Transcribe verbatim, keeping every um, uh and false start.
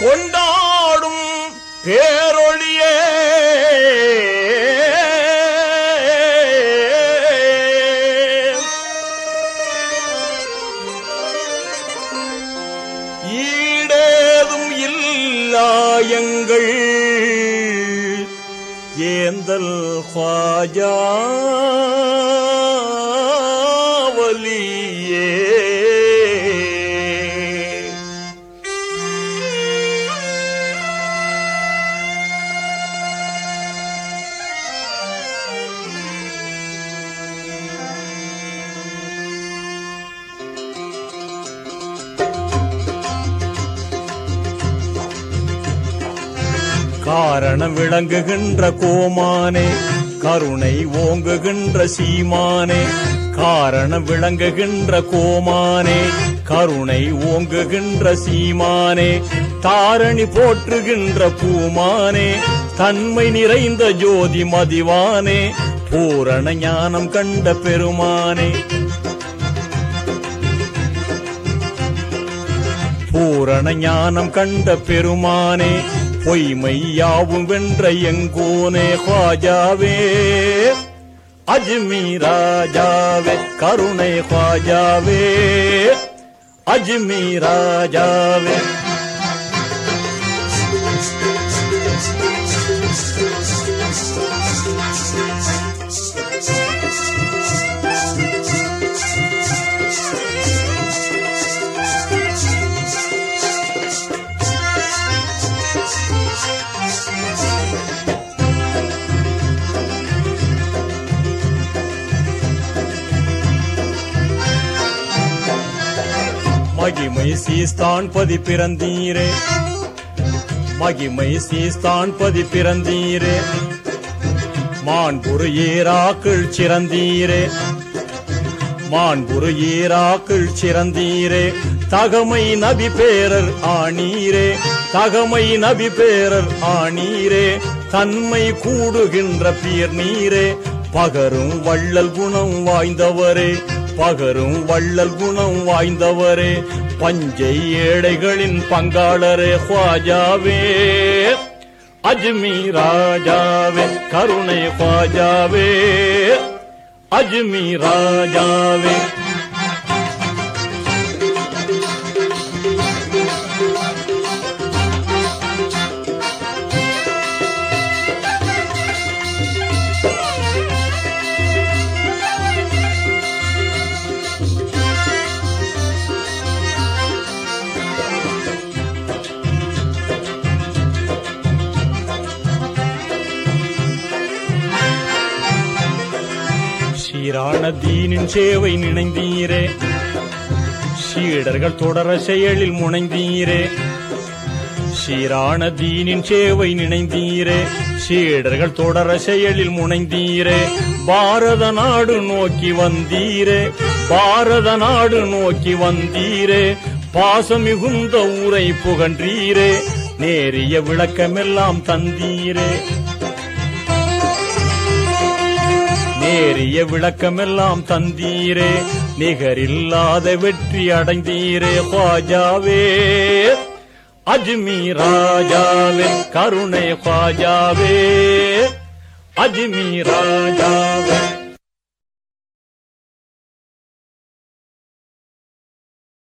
கொண்டாடும் பேரொழியே ஈடேதும் இல்லாயங்கள் ஏந்தல் ख्वाजा வலியே காரணம் விளங்குகின்ற கோமானே கருணை ஓங்குகின்ற சீமானே காரணம் விளங்குகின்ற கோமானே கருணை ஓங்குகின்ற சீமானே தாரணி போற்றுகின்ற பூமானே தன்மை நிறைந்த ஜோதி மதிவானே பூரண ஞானம் கண்ட பெருமானே பூரண ஞானம் கண்ட பெருமானே பொய்மையாவும் வென்ற எங்கோனே ख्वाजाவே அஜ்மீராஜாவே கருணை ख्वाजाவே அஜ்மீராஜாவே மகிமை சீஸ்தான் பதி பிறந்தீரே மகிமை சீஸ்தான் பதி பிறந்தீரே மாண்புரு ஏராக்கள் சிறந்தீரே மாண்புரு ஏராக்கள் சிறந்தீரே தகமை நபி பேரர் ஆணீரே தகமை நபி பேரர் ஆணீரே தன்மை கூடுகின்ற பீர் நீரே பகரும் வள்ளல் குணம் வாய்ந்தவரே பகரும் வள்ளல் குணம் வாய்ந்தவரே பஞ்சை ஏழைகளின் பங்காளரே ख्वाजाவே அஜ்மீராஜாவே கருணை ख्वाजाவே அஜ்மீராஜாவே சீரான தீனின் சேவை நினைந்தீரே சீடர்கள் தொடர செயலில் முனைந்தீரே சீரான தீனின் சேவை நினைந்தீரே சீடர்கள் தொடர செயலில் முனைந்தீரே பாரத நாடு நோக்கி வந்தீரே பாரத நாடு நோக்கி வந்தீரே பாசமிகுந்த ஊரை புகன்றீரே நேரிய விளக்கமெல்லாம் தந்தீரே நேரிய விளக்கமெல்லாம் தந்தீரே நிகரில்லாத வெற்றி அடைந்தீரே ख्वाजाவே அஜ்மீராஜாவே கருணை ख्वाजाவே அஜ்மீராஜாவே